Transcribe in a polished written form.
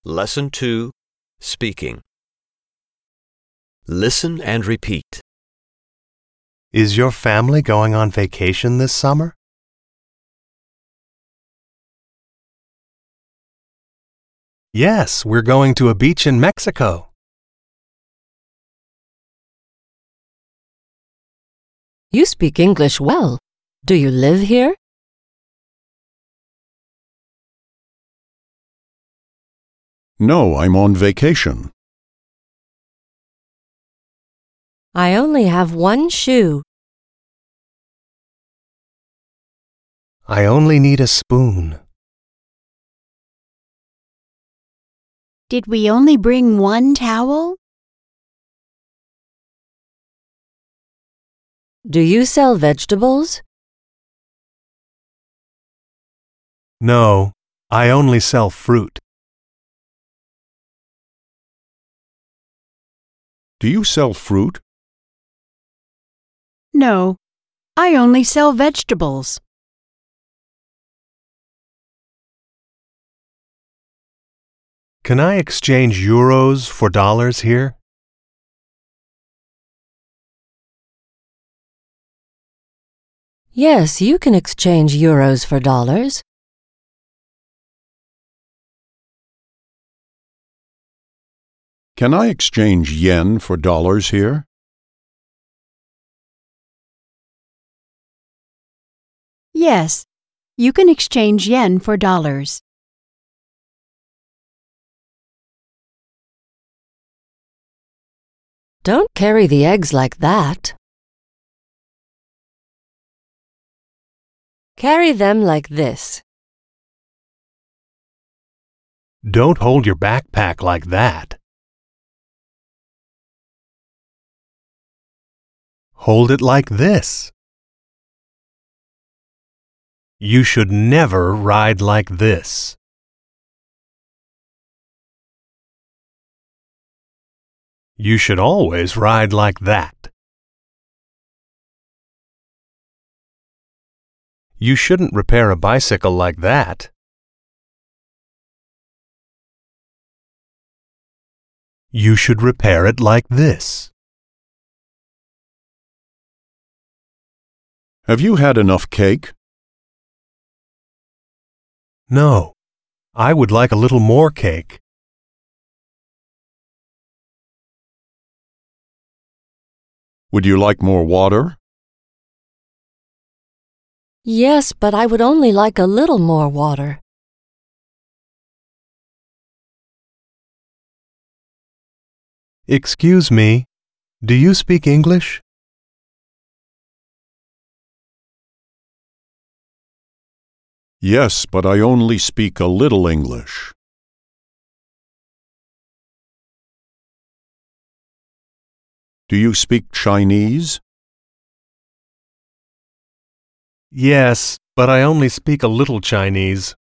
Lesson 2, Speaking. Listen and repeat. Is your family going on vacation this summer? Yes, we're going to a beach in Mexico. You speak English well. Do you live here? No, I'm on vacation. I only have one shoe. I only need a spoon. Did we only bring one towel? Do you sell vegetables? No, I only sell fruit. Do you sell fruit? No, I only sell vegetables. Can I exchange euros for dollars here? Yes, you can exchange euros for dollars. Can I exchange yen for dollars here? Yes, you can exchange yen for dollars. Don't carry the eggs like that. Carry them like this. Don't hold your backpack like that. Hold it like this. You should never ride like this. You should always ride like that. You shouldn't repair a bicycle like that. You should repair it like this. Have you had enough cake? No, I would like a little more cake. Would you like more water? Yes, but I would only like a little more water. Excuse me, do you speak English? Yes, but I only speak a little English. Do you speak Chinese? Yes, but I only speak a little Chinese.